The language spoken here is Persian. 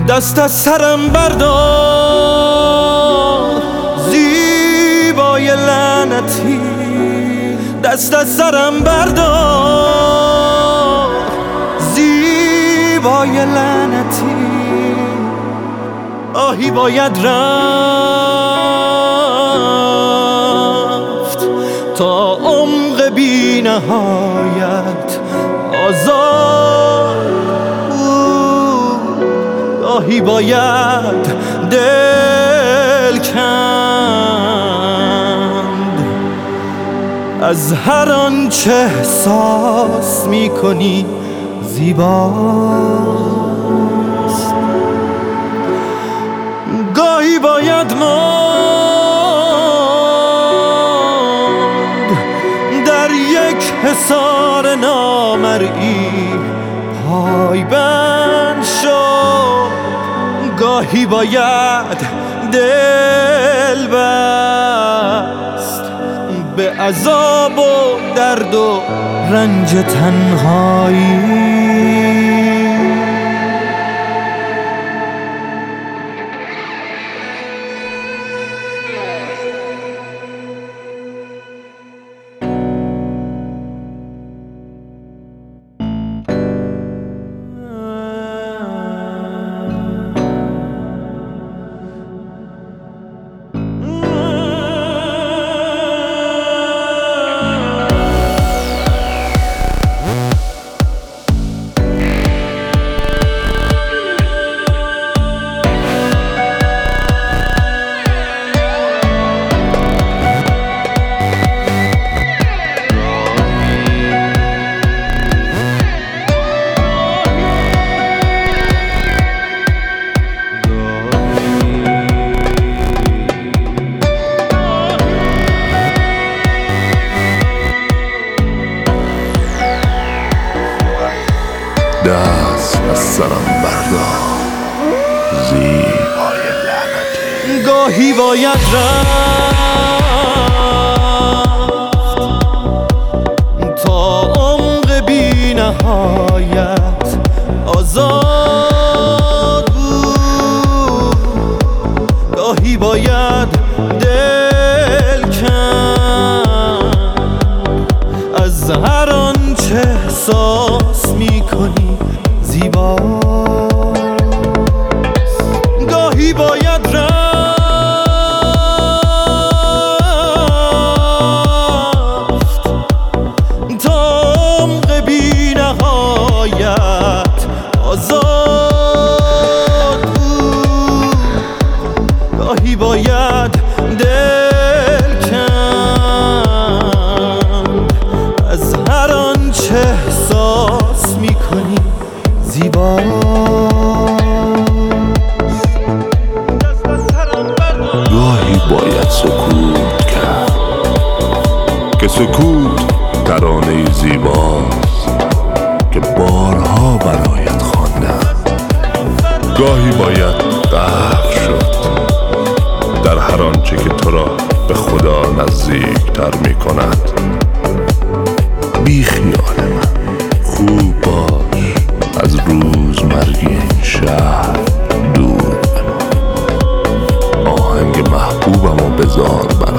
دست از سرم بردار زیبای لعنتی، دست از سرم بردار زیبای لعنتی. آهی باید رفت تا عمق بی نهایت آزاد بود، آهی باید دل کند از هر آنچه احساس می کنی زیباست. گاهی باید ماند در یک حصار نامرئی، پایبند شد. گاهی باید دل بست به عذاب و درد و رنج تنهایی. دست از سرم بردار زیبای لعنتی. گاهی باید رفت تا عمق بی نهایت آزاد بود، گاهی باید دل کند از هر آنچه احساس می کنی زیباست. گاهی باید رفت تا عمق بی نهایت آزاد بود، گاهی باید دل کند از هر آنچه احساس می کنی زیباست. گاهی باید سکوت کرد که سکوت ترانه زیباست که بارها برایت خواندم. گاهی باید غرق شد در هر آنچه که تو را به خدا نزدیکتر می کند. بی خیال من خوب باش، از روزمرگی این شهر دور بمان. آهنگ محبوبم و بذار